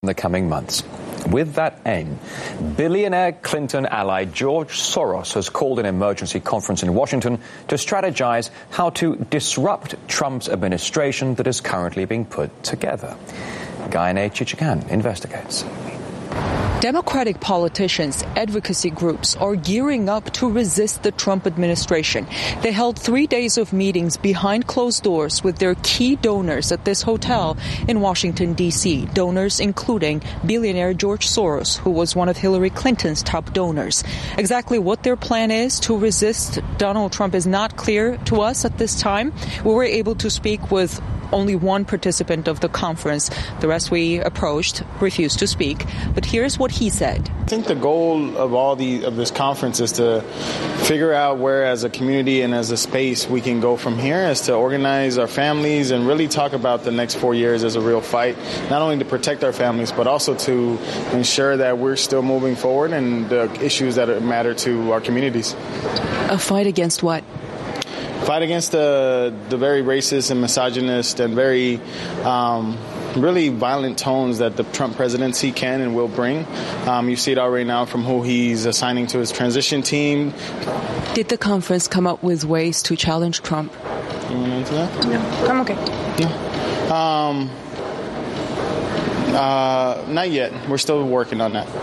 in the coming months. With that aim, billionaire Clinton ally George Soros has called an emergency conference in Washington to strategize how to disrupt Trump's administration that is currently being put together. Gayane Chichikan investigates. Democratic politicians, advocacy groups are gearing up to resist the Trump administration. They held 3 days of meetings behind closed doors with their key donors at this hotel in Washington, D.C., donors including billionaire George Soros, who was one of Hillary Clinton's top donors. Exactly what their plan is to resist Donald Trump is not clear to us at this time. We were able to speak with only one participant of the conference. The rest we approached refused to speak. But here's what he said. I think the goal of this conference is to figure out where, as a community and as a space, we can go from here, is to organize our families and really talk about the next 4 years as a real fight, not only to protect our families, but also to ensure that we're still moving forward and the issues that matter to our communities. A fight against what? Fight against the very racist and misogynist and very really violent tones that the Trump presidency can and will bring. You see it already now from who he's assigning to his transition team. Did the conference come up with ways to challenge Trump? You want to answer that? No, I'm okay. No. Not yet. We're still working on that.